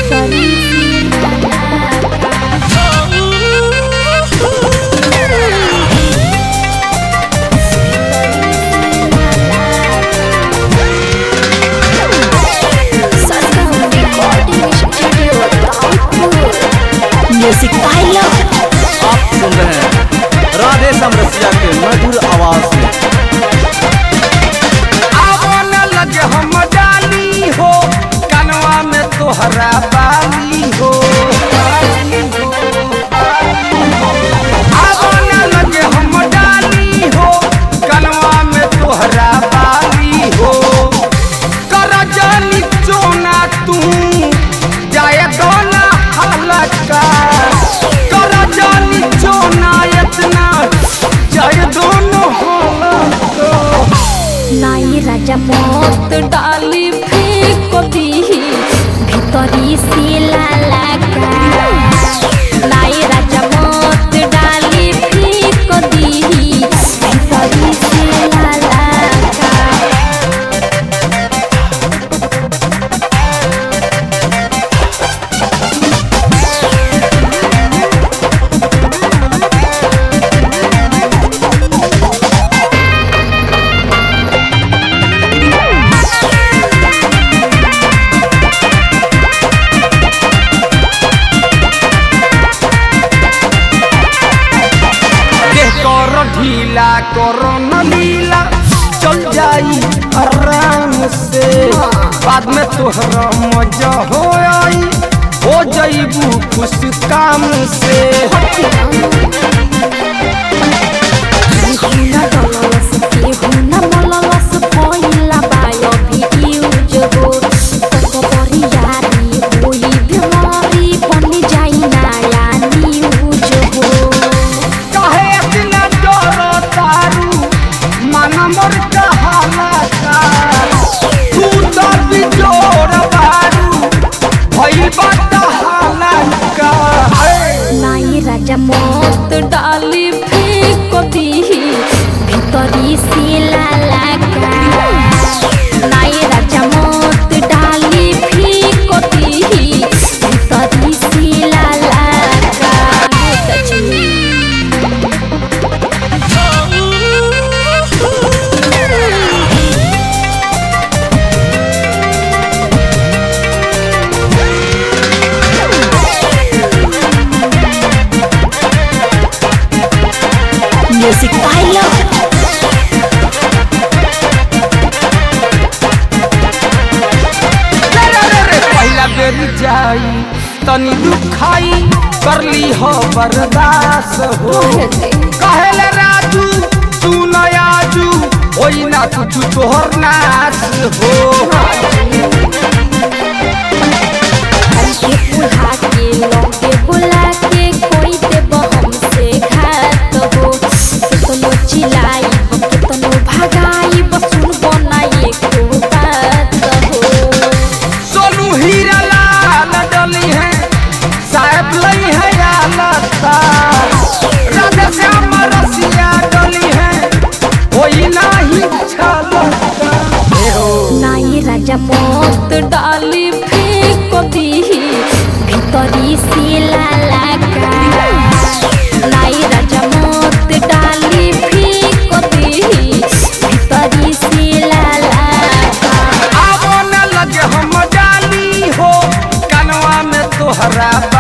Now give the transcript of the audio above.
Music pilot आप सुन रहे हैं राधे समरसिया के मधुर आवाज में। आवन लगे हम डाली हो कनवा में तोहरा बाली हो। आवन लगे हम डाली हो कनवा में तोहरा बाली हो। कर जानी चोना तू जाए दोना हलका। कर जानी चोना इतना जाए दोनों हलका। नाई राजा मत डाली फेंक दीही भीतरी से लालका। नाई राजा मत डाली फेंक दीही भीतरी से लालका। ढीला करो न लीला चल जाई आराम से। बाद में तोहरा मजा हो आई हो जाइबू खुश काम से। राजा मत डाली फेंक दीही भीतरी से लालका। नाई राजा मत डाली फेंक दीही भीतरी से लालका। म्यूजिक पायलट पहला बेर जाई तनी दुखाई कर ली हो बर्दाश्त हो। कहले राजू तू न आजू होई ना कुछ तोहर नाश हो। बुला के लौके बुला के कोई देव हमसे घात हो। कितनो चिल्लाई कितनो भगाई बसुन बनाई को बात हो। सोनू हीरा लाल डली है साहब लई है आलता। राधे श्याम रसिया डली है होई नाही छलता। नाई राजा मत डाली फेंक दीही भीतरी से लालका। नाई राजा मत डाली फेंक दीही भीतरी से लालका। आवन लगे हम डाली हो कनवा में तोहरा